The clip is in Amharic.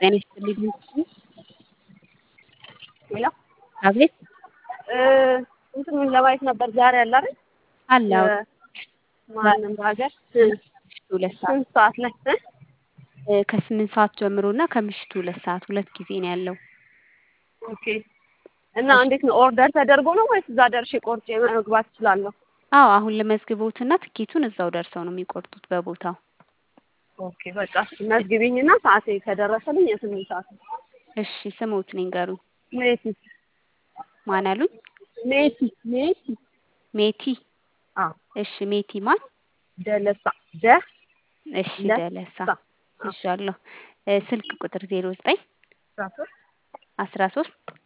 ጤና ይስጥልኝ ሌላ አቤት እንትኑን ለማየት ነበር ዛሬ አለ አይደል? አላው ማንም ሀገር ሁለት ሰዓት ስንት ሰዓት ላይ ከ8 ሰዓት ጀምሮና ከምሽቱ 2 ሰዓት ሁለት ጊዜ ነው ያለው። ኦኬ። እና እንዴት ነው ኦርደር ተደርጎ ነው ወይስ እዛ ደርሼ ቆርጬ መግባት እችላለሁ? አዎ አሁን ለመዝግቦትና ትኬቱን እዛው ደርሰው ነው የሚቆርጡት በቦታው። ኦኬ በቃ መዝግቢኝና ሰዓቴ ከደረሰልኝ የስምንት ሰዓት ነው። እሺ ስሞት ንገሩኝ። ሜቲ ማን አሉኝ? ሜቲ ሜቲ። እሺ ሜቲ ማን? ደለሳ እሺ ደለሳ። እሺ አለሁ። ስልክ ቁጥር 09 13